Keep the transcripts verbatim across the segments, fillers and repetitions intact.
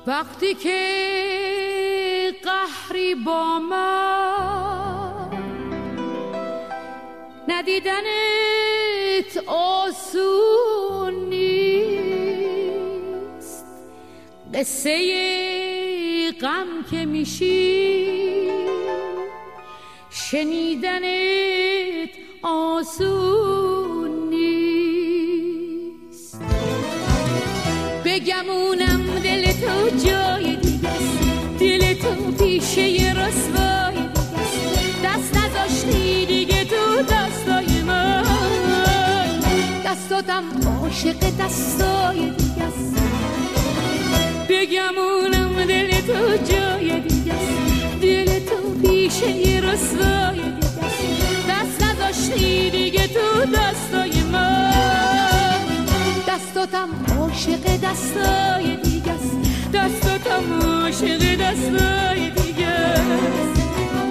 وقتی که قهری با من ندیدنت آسون نیست، قصه غم که میشی شنیدنت آسون نیست. بگمونم دل تو جای دیگه است، دل تو پیشه رسوای دیگه است، دست نذاشتی دیگه تو دستای من، دستاتم عاشق دستای دیگه است. بگمونم دل تو جای دیگه است، دل تو پیشه رسوای دیگه است، دست نذاشتی دیگه تو دستای من، دستاتم عاشق دستای دیگه است، دستاتم عاشق دستای دیگه است.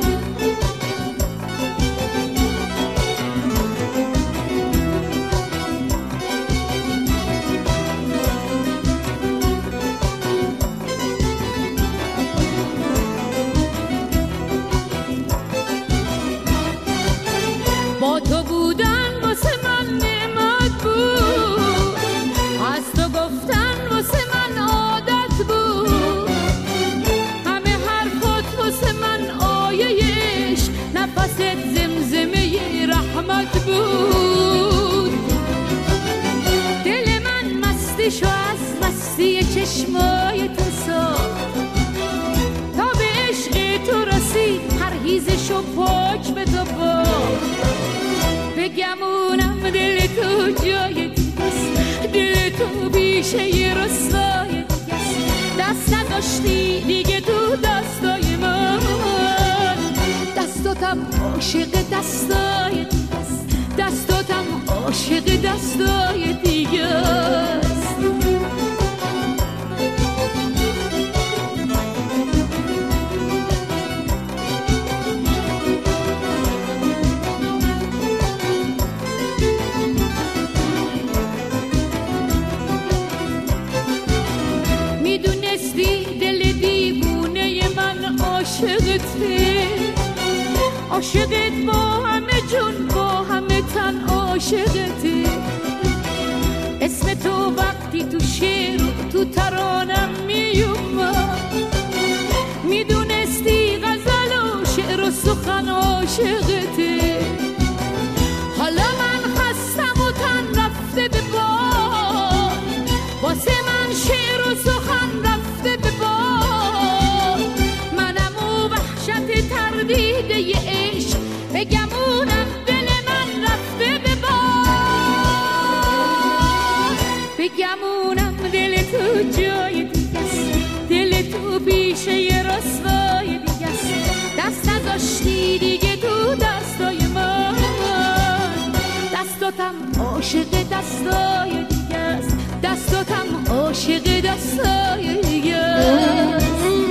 با تو بودن واسه من نعمت بود، از تو گفتن واسه من عادت بود، همه حرفات واسه من آیه‌اش، نفست زمزمه رحمت بود. دل من مستشو از مستی چشمای تو ساخت، تا به عشق تو رسید پرهیزشو پاک به تو باخت. بگمونم دل تو جای دیگه است، دل تو بیشه رسوای دیگه است، دست نداشتی دیگه تو دستای من، دستاتم عاشق دستای دیگه است، دستاتم عاشق دستای دیگه است. عاشقت با همه جون با همه تن عاشقتی، اسم تو وقتی تو شعر و تو ترانم میومد، میدونستی غزل و شعر و سخن عاشقتی. حالا من خستم و تن رفته به باد، واسه من شعر و سخن رفته به باد، منم و وحشت تردیده ی عشق، بگمونم دل من رفته به باد. بگمونم دل تو جای دیگه است، دل تو پیشه رسوای دیگه است، دست نذاشتی دیگه تو دستای من، دستاتم عاشق دستای دیگه است، دستاتم عاشق دستای دیگه است.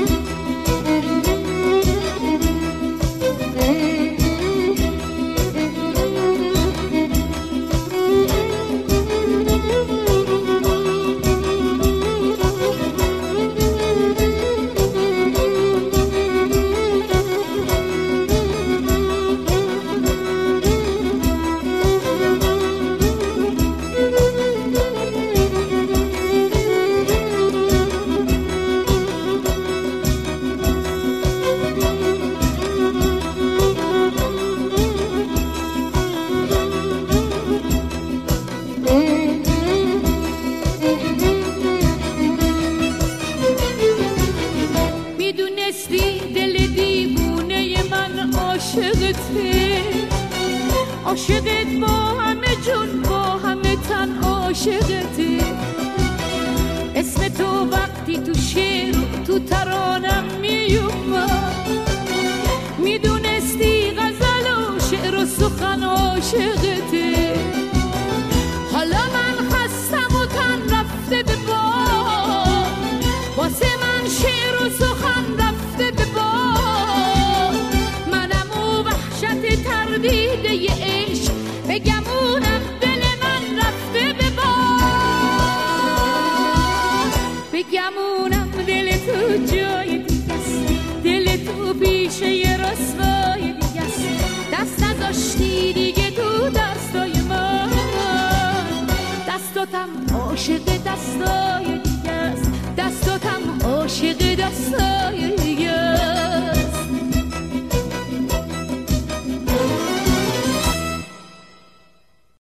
عاشقت با همه جون با همه تن عاشقتی، اسم تو وقتی تو شعر و تو ترانم میومد، میدونستی غزل و شعر و سخن عاشقتی. حالا من خستم و تن رفته به باد، واسه من شعر و سخن رفته به باد، منم و وحشت تردیده ی عشق، بگمونم دل من رفته به باد. بگمونم دل جای دیگه است، دل تو پیش یه رسوای دیگه است، دست نذاشتی دیگه تو دستای من، دستاتم عاشق دستای دیگه است، دستاتم عاشق دستای دیگه است.